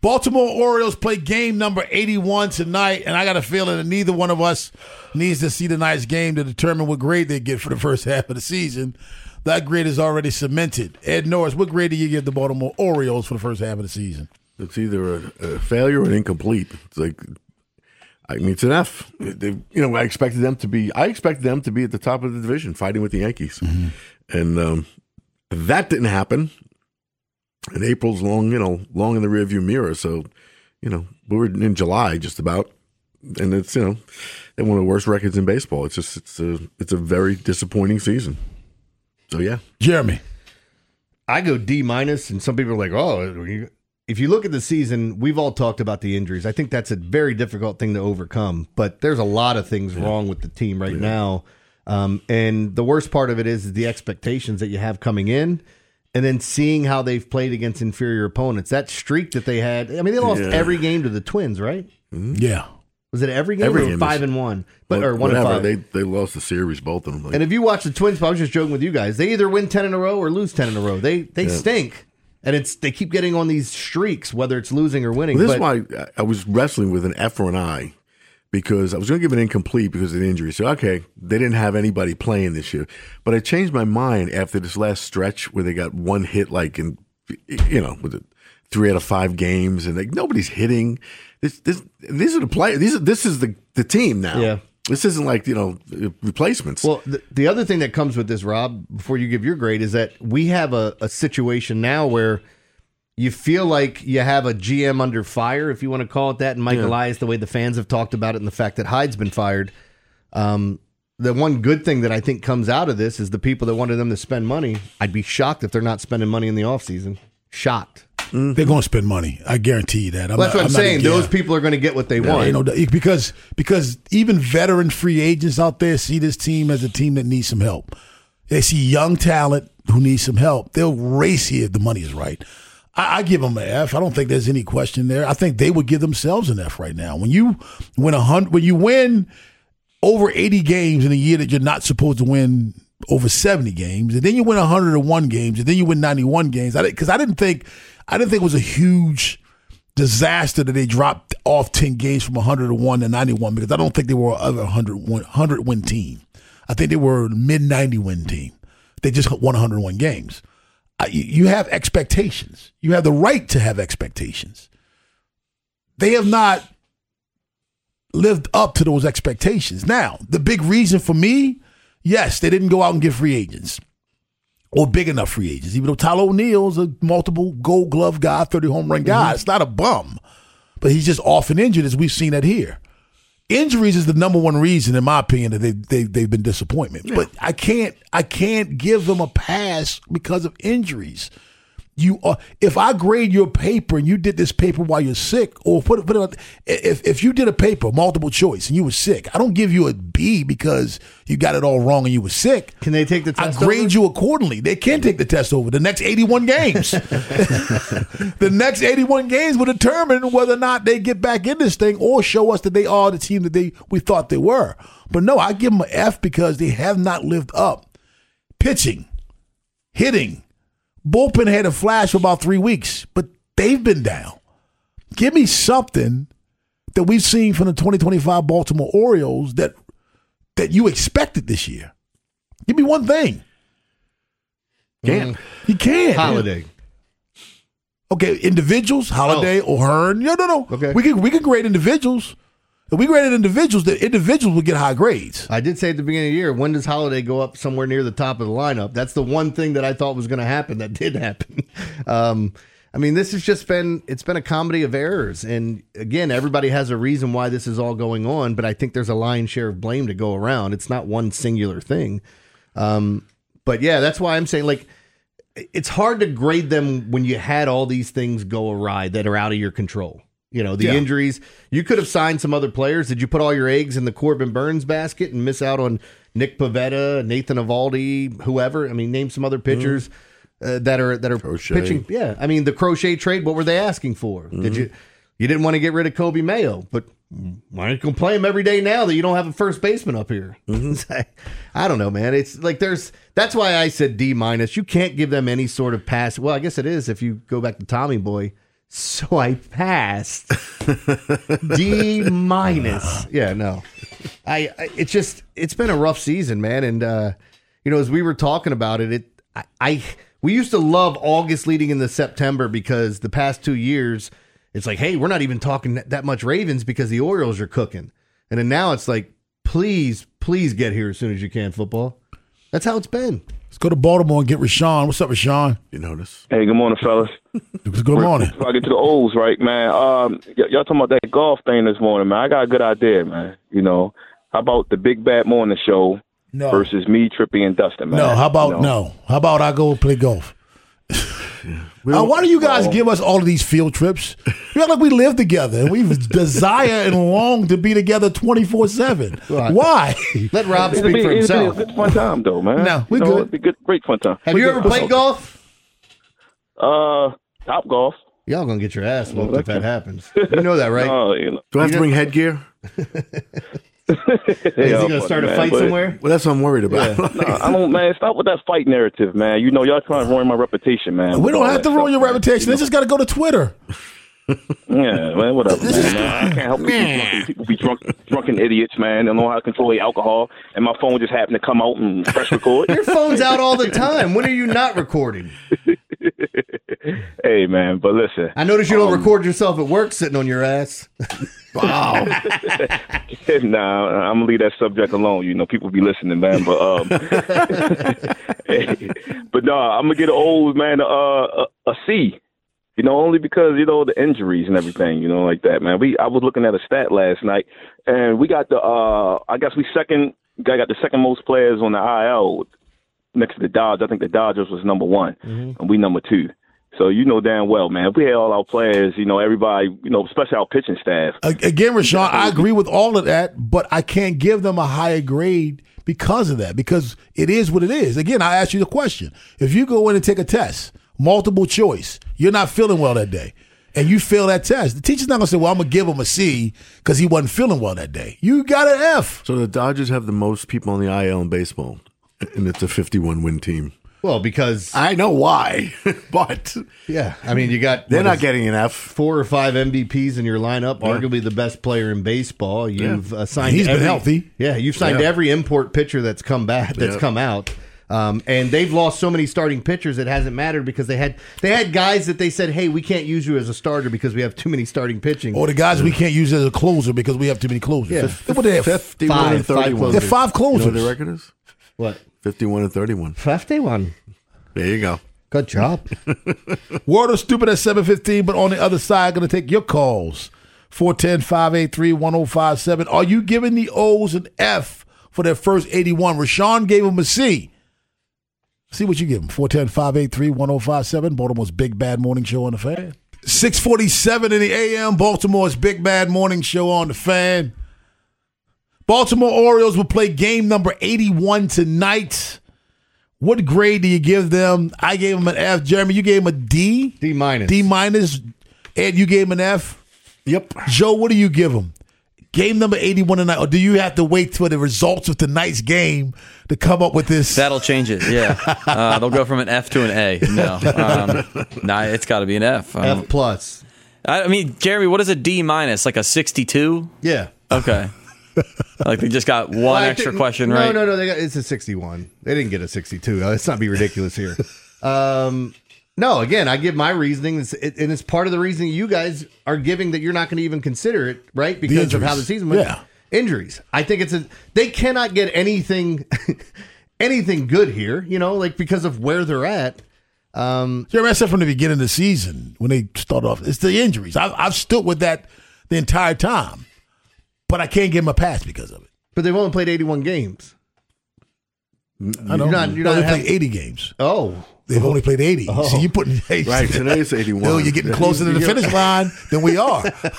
Baltimore Orioles play game number 81 tonight, and I got a feeling that neither one of us needs to see tonight's game to determine what grade they get for the first half of the season. That grade is already cemented. Ed Norris, what grade do you give the Baltimore Orioles for the first half of the season? It's either a failure or an incomplete. It's like, I mean, it's an F. I expected them to be at the top of the division, fighting with the Yankees, and that didn't happen. And April's long in the rearview mirror. So, we're in July just about, and it's they have one of the worst records in baseball. It's a very disappointing season. So yeah, Jeremy, I go D-, and some people are like, oh, if you look at the season, we've all talked about the injuries. I think that's a very difficult thing to overcome, but there's a lot of things wrong with the team right now. And the worst part of it is the expectations that you have coming in. And then seeing how they've played against inferior opponents, that streak that they had. I mean, they lost every game to the Twins, right? Mm-hmm. Yeah. Was it every game? Every or game 5-1, or 1-5? They lost the series, both of them. And if you watch the Twins, I was just joking with you guys. They either win 10 in a row or lose 10 in a row. They stink, and they keep getting on these streaks, whether it's losing or winning. Well, this is why I was wrestling with an F or an I. Because I was going to give it incomplete because of the injury. So, okay, they didn't have anybody playing this year. But I changed my mind after this last stretch where they got one hit, like in, with it 3 out of 5 games, and nobody's hitting. These are the players. This is the team now. Yeah. This isn't like, replacements. Well, the other thing that comes with this, Rob, before you give your grade, is that we have a situation now where you feel like you have a GM under fire, if you want to call it that, and Mike Elias, the way the fans have talked about it, and the fact that Hyde's been fired. The one good thing that I think comes out of this is the people that wanted them to spend money. I'd be shocked if they're not spending money in the offseason. Shocked. They're going to spend money. I guarantee you that. That's what I'm saying. Those people are going to get what they want. Because even veteran free agents out there see this team as a team that needs some help. They see young talent who needs some help. They'll race here if the money is right. I give them an F. I don't think there's any question there. I think they would give themselves an F right now. When you win over 80 games in a year that you're not supposed to win over 70 games, and then you win 101 games, and then you win 91 games. Because I didn't think it was a huge disaster that they dropped off 10 games from 101 to 91, because I don't think they were a 100 win team. I think they were a mid 90 win team. They just won 101 games. You have expectations. You have the right to have expectations. They have not lived up to those expectations. Now, the big reason for me, yes, they didn't go out and get free agents or big enough free agents. Even though Tyler O'Neill's a multiple Gold Glove guy, 30 home run guy, It's not a bum, but he's just often injured, as we've seen that here. Injuries is the number one reason, in my opinion, that they've been disappointment. Yeah. But I can't give them a pass because of injuries. If I grade your paper and you did this paper while you're sick, or if you did a paper multiple choice and you were sick, I don't give you a B because you got it all wrong and you were sick. Can they take the test? I grade you accordingly. They can take the test over the next 81 games. The next 81 games will determine whether or not they get back in this thing or show us that they are the team that we thought they were. But no, I give them an F because they have not lived up. Pitching, hitting. Bullpen had a flash for about 3 weeks, but they've been down. Give me something that we've seen from the 2025 Baltimore Orioles that you expected this year. Give me one thing. Can't. You can't. Holiday. Okay, individuals, Holiday, O'Hearn. No. Okay. We can grade individuals. If we graded individuals, the individuals would get high grades. I did say at the beginning of the year, when does Holiday go up somewhere near the top of the lineup? That's the one thing that I thought was going to happen that did happen. I mean, this has just been a comedy of errors. And again, everybody has a reason why this is all going on, but I think there's a lion's share of blame to go around. It's not one singular thing. But yeah, that's why I'm saying, like, it's hard to grade them when you had all these things go awry that are out of your control. The injuries. You could have signed some other players. Did you put all your eggs in the Corbin Burns basket and miss out on Nick Pivetta, Nathan Eovaldi, whoever? I mean, name some other pitchers that are Crochet. pitching. Yeah, I mean, the Crochet trade. What were they asking for? Did you didn't want to get rid of Kobe Mayo, but why aren't you going to play him every day now that you don't have a first baseman up here? I don't know, man. It's like that's why I said D-. You can't give them any sort of pass. Well, I guess it is if you go back to Tommy Boy. So I passed. D-. Yeah, no. It's been a rough season, man. And, as we were talking about it, we used to love August leading into September because the past 2 years, it's like, hey, we're not even talking that much Ravens because the Orioles are cooking. And then now it's like, please get here as soon as you can, football. That's how it's been. Let's go to Baltimore and get Rashawn. What's up, Rashawn? You notice? Hey, good morning, fellas. Good morning. Before I get to the O's, right, man, y'all talking about that golf thing this morning, man. I got a good idea, man. How about the Big Bad Morning Show versus me, Trippy, and Dustin, man? No, how about I go play golf? Why do you guys give us all of these field trips? You act like we live together and we desire and long to be together 24/7. Why? Let Rob speak for himself. It'd be a good fun time, though, man. No, we good. It'd be good, great fun time. Have you ever played golf? Top golf. Y'all gonna get your ass whooped if that happens. You know that, right? Do I have to bring headgear? Is he gonna start a fight somewhere? Well, that's what I'm worried about. No, I don't, man. Stop with that fight narrative, man. Y'all trying to ruin my reputation, man. We don't have to ruin your reputation. They just got to go to Twitter. Yeah, man, whatever, man. I can't help it. People be drunken idiots, man. They don't know how to control their alcohol, and my phone just happened to come out and press record. Your phone's out all the time. When are you not recording? Hey, man, but listen. I notice you don't record yourself at work sitting on your ass. Wow. Nah, I'm gonna leave that subject alone. People be listening, man. But but no, I'm gonna get an old man a C. Only because the injuries and everything, like that, man. I was looking at a stat last night, and we got I guess we got the second most players on the IL next to the Dodgers. I think the Dodgers was number 1, and we number 2. So damn well, man. If we had all our players, everybody, especially our pitching staff. Again, Rashawn, I agree with all of that, but I can't give them a higher grade because of that, because it is what it is. Again, I ask you the question. If you go in and take a test, multiple choice, you're not feeling well that day, and you fail that test, the teacher's not going to say, well, I'm going to give him a C because he wasn't feeling well that day. You got an F. So the Dodgers have the most people on the IL in baseball, and it's a 51-win team. Well, because I know why, but yeah, I mean, they're not getting an F. 4 or 5 MVPs in your lineup, arguably the best player in baseball. You've signed. He's been healthy. Yeah, you've signed every import pitcher that's come back, come out. And they've lost so many starting pitchers it hasn't mattered because they had guys that they said, hey, we can't use you as a starter because we have too many starting pitching. Or the guys we can't use as a closer because we have too many closers. Yeah. What they have? 51 and 31. They're 5 closers. You know what their record is? What? 51 and 31. 51. There you go. Good job. Word or stupid at 7:15, but on the other side, going to take your calls. 410-583-1057. Are you giving the O's an F for their first 81? Rashawn gave them a C. See what you give them. 410-583-1057. Baltimore's Big Bad Morning Show on the Fan. 6:47 in the a.m. Baltimore's Big Bad Morning Show on the Fan. Baltimore Orioles will play game number 81 tonight. What grade do you give them? I gave them an F. Jeremy, you gave them a D? D minus. D minus. Ed, you gave them an F? Yep. Joe, what do you give them? Game number 81 tonight, or do you have to wait for the results of tonight's game to come up with this? That'll change it, yeah. They'll go from an F to an A. No. It's got to be an F. F plus. I mean, Jeremy, what is a D minus? Like a 62? Yeah. Okay. Like they just got one extra question right? No. It's a 61. They didn't get a 62. Let's not be ridiculous here. No, again, I give my reasoning, and it's part of the reasoning you guys are giving that you're not going to even consider it, right? Because of how the season went. Yeah. Injuries. I think they cannot get anything good here, because of where they're at. Jeremy, I said from the beginning of the season, when they start off, it's the injuries. I've stood with that the entire time, but I can't give them a pass because of it. But they've only played 81 games. I know. You're not playing 80 games. Oh. They've only played 80. Oh. So you're putting right. Today's 81. No, you're getting closer to the finish line than we are.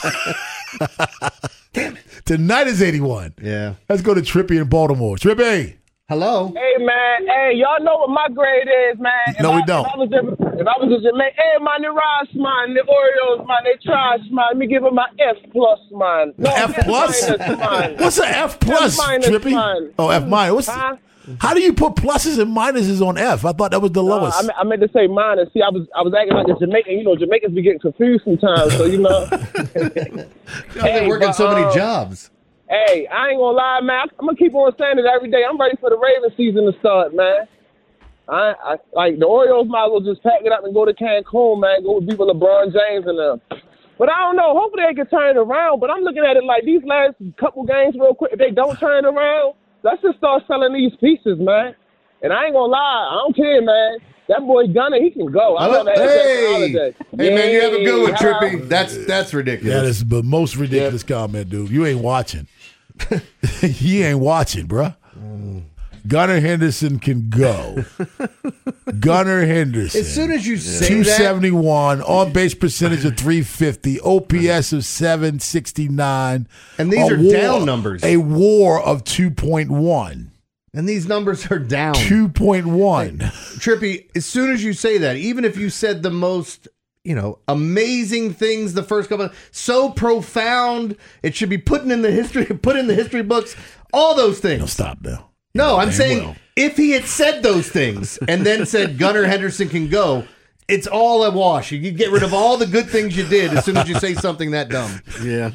Damn it. Tonight is 81. Yeah. Let's go to Trippy in Baltimore. Trippy. Hello. Hey, man. Hey, y'all know what my grade is, man. We don't. If I was just man, hey, man, the Ross, man, the Orioles, man, they trash, man. Let me give them an F plus, man. No, F plus? minus, man. What's an F plus, F minus, Trippy? man. Oh, F minus. How do you put pluses and minuses on F? I thought that was the lowest. I meant to say minus. See, I was acting like a Jamaican. You know, Jamaicans be getting confused sometimes. So you know, They're working so many jobs. Hey, I ain't gonna lie, man. I'm gonna keep on saying it every day. I'm ready for the Ravens season to start, man. I like the Orioles might as well just pack it up and go to Cancun, man. Go be with LeBron James and them. But I don't know. Hopefully they can turn it around. But I'm looking at it like these last couple games real quick. If they don't turn it around, let's just start selling these pieces, man. And I ain't gonna lie. I don't care, man. That boy Gunner, he can go. Hey, man, you have a good one, Trippy. That's ridiculous. That is the most ridiculous comment, dude. You ain't watching. He ain't watching, bruh. Gunnar Henderson can go. Gunnar Henderson. As soon as you say 271, on base percentage of 350, OPS of 769. And these are down numbers. A WAR of 2.1. And these numbers are down. 2.1. Trippy, as soon as you say that, even if you said the most, amazing things the first couple, so profound, it should be put in the history books, all those things. No, stop now. No, I'm saying if he had said those things and then said Gunnar Henderson can go, it's all a wash. You get rid of all the good things you did as soon as you say something that dumb. Yeah.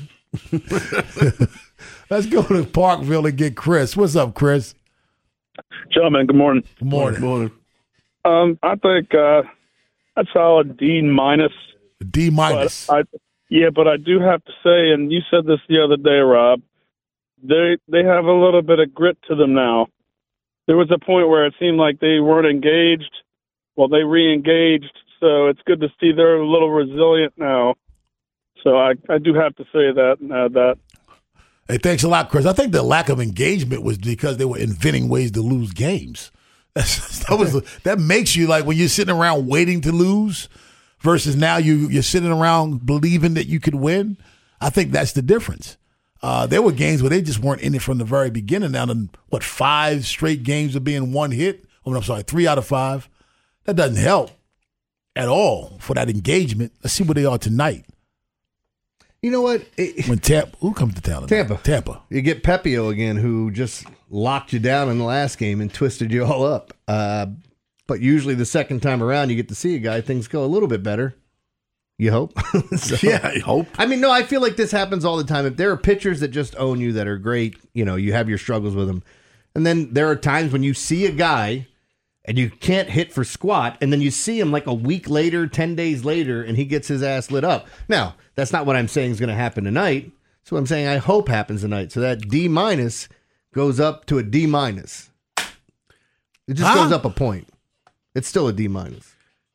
Let's go to Parkville and get Chris. What's up, Chris? Gentlemen, good morning. Good morning. Good morning. I think I'd solid D minus. D minus. But I do have to say, and you said this the other day, Rob, they have a little bit of grit to them now. There was a point where it seemed like they weren't engaged. Well, they re-engaged, so it's good to see they're a little resilient now. So I do have to say that and add that. Hey, thanks a lot, Chris. I think the lack of engagement was because they were inventing ways to lose games. That makes you like when you're sitting around waiting to lose versus now you're sitting around believing that you could win. I think that's the difference. There were games where they just weren't in it from the very beginning. Now, 5 straight games of being one hit? Oh, I'm sorry, 3 out of 5. That doesn't help at all for that engagement. Let's see where they are tonight. You know what? Who comes to town? Tampa. You get Pepio again, who just locked you down in the last game and twisted you all up. But usually the second time around, you get to see a guy, things go a little bit better. You hope? Yeah, I hope. I mean, no, I feel like this happens all the time. If there are pitchers that just own you that are great, you have your struggles with them. And then there are times when you see a guy and you can't hit for squat, and then you see him like a week later, 10 days later, and he gets his ass lit up. Now, that's not what I'm saying is going to happen tonight. That's what I'm saying I hope happens tonight. So that D minus goes up to a D minus. It just goes up a point. It's still a D minus.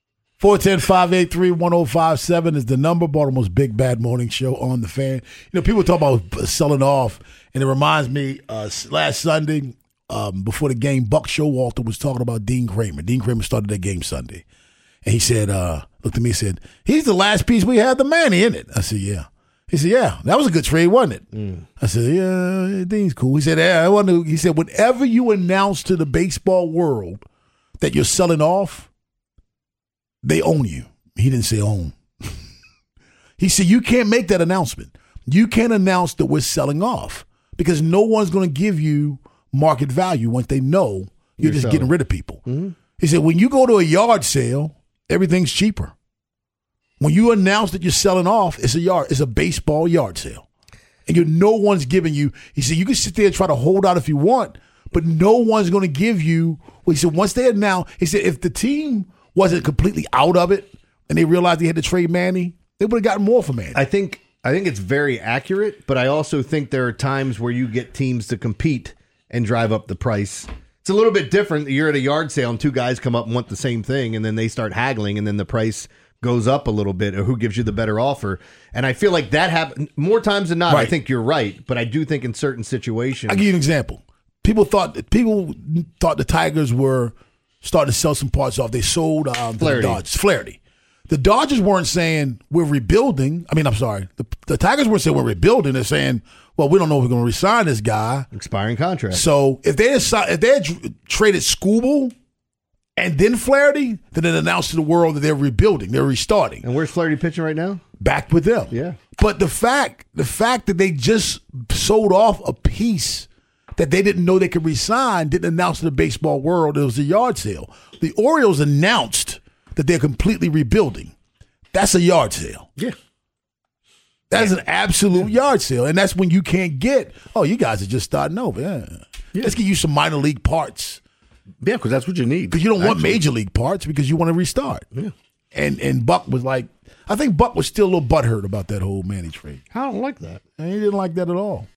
410-583-1057 is the number. Baltimore's Big Bad Morning Show on the Fan. People talk about selling off, and it reminds me last Sunday before the game, Buck Showalter was talking about Dean Kramer. Dean Kramer started that game Sunday, and he said, looked at me and said, he's the last piece we had the Manny in it. I said, yeah. He said, yeah, that was a good trade, wasn't it? I said, yeah, Dean's cool. He said, he said, whenever you announce to the baseball world that you're selling off, they own you. He didn't say own. He said, you can't make that announcement. You can't announce that we're selling off because no one's going to give you market value once they know you're just getting rid of people. Mm-hmm. He said, when you go to a yard sale, everything's cheaper. When you announce that you're selling off, it's a baseball yard sale. And no one's giving you, he said, you can sit there and try to hold out if you want, but no one's going to give you, he said, once they announce, he said, if the team wasn't completely out of it and they realized they had to trade Manny, they would have gotten more for Manny. I think it's very accurate, but I also think there are times where you get teams to compete and drive up the price. It's a little bit different. You're at a yard sale and 2 guys come up and want the same thing, and then they start haggling, and then the price goes up a little bit, or who gives you the better offer. And I feel like that happens more times than not. Right. I think you're right, but I do think in certain situations. I'll give you an example. People thought the Tigers were starting to sell some parts off. They sold the Dodgers. Flaherty. The Dodgers weren't saying we're rebuilding. I mean, I'm sorry. The Tigers weren't saying we're rebuilding. They're saying, well, we don't know if we're going to re-sign this guy. Expiring contract. So if they had traded Skubal and then Flaherty, then it announced to the world that they're rebuilding. They're restarting. And where's Flaherty pitching right now? Back with them. Yeah. But the fact that they just sold off a piece that they didn't know they could resign didn't announce to the baseball world it was a yard sale. The Orioles announced that they're completely rebuilding. That's a yard sale. Yeah. That's an absolute yard sale. And that's when you can't get, you guys are just starting over. Yeah. Let's get you some minor league parts. Yeah, because that's what you need. Because you don't want major league parts because you want to restart. Yeah. And Buck was like, I think Buck was still a little butthurt about that whole Manny trade. I don't like that. And he didn't like that at all.